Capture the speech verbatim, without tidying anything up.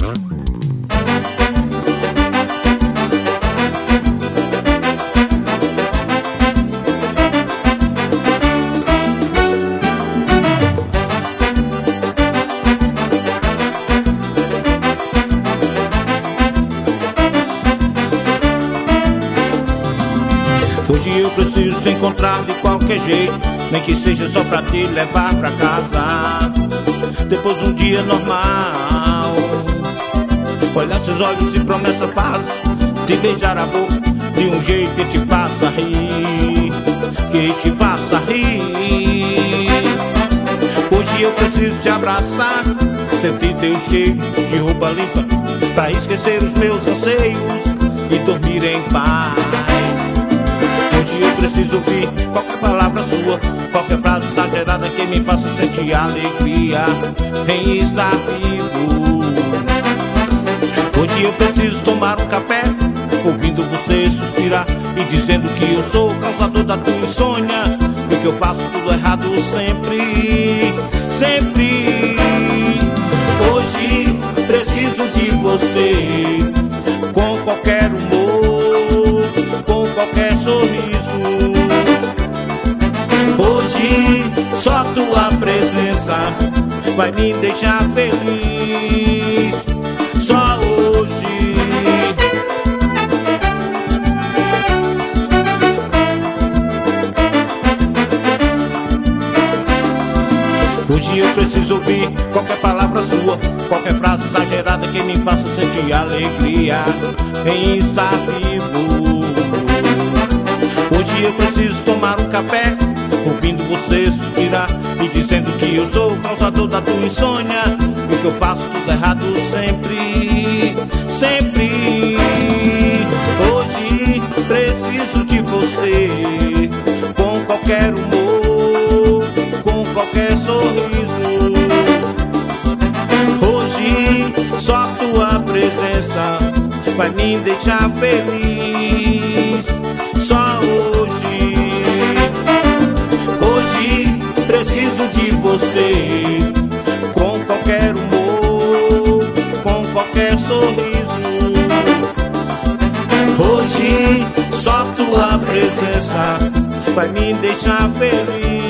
Hoje eu preciso te encontrar de qualquer jeito, nem que seja só pra te levar pra casa. Depois de um dia normal, olhar seus olhos e promessa faz, te beijar a boca de um jeito que te faça rir, que te faça rir. Hoje eu preciso te abraçar, sentir teu cheiro de roupa limpa, pra esquecer os meus anseios e dormir em paz. Hoje eu preciso ouvir qualquer palavra sua, qualquer frase exagerada que me faça sentir alegria em estar vivo. Hoje eu preciso tomar um café, ouvindo você suspirar e dizendo que eu sou o causador da tua insônia e que eu faço tudo errado sempre, sempre. Hoje preciso de você, com qualquer humor, com qualquer sorriso. Hoje só tua presença vai me deixar feliz. Só hoje. Hoje eu preciso ouvir qualquer palavra sua, qualquer frase exagerada que me faça sentir alegria em estar vivo. Hoje eu preciso tomar um café, ouvindo você suspirar e dizendo que eu sou o causador da tua insônia e que eu faço tudo errado sempre, sempre. Hoje preciso de você, com qualquer humor, com qualquer sorriso. Hoje só tua presença vai me deixar feliz. Só hoje. Hoje preciso de você, com qualquer humor, com qualquer sorriso. Hoje só tua presença vai me deixar feliz.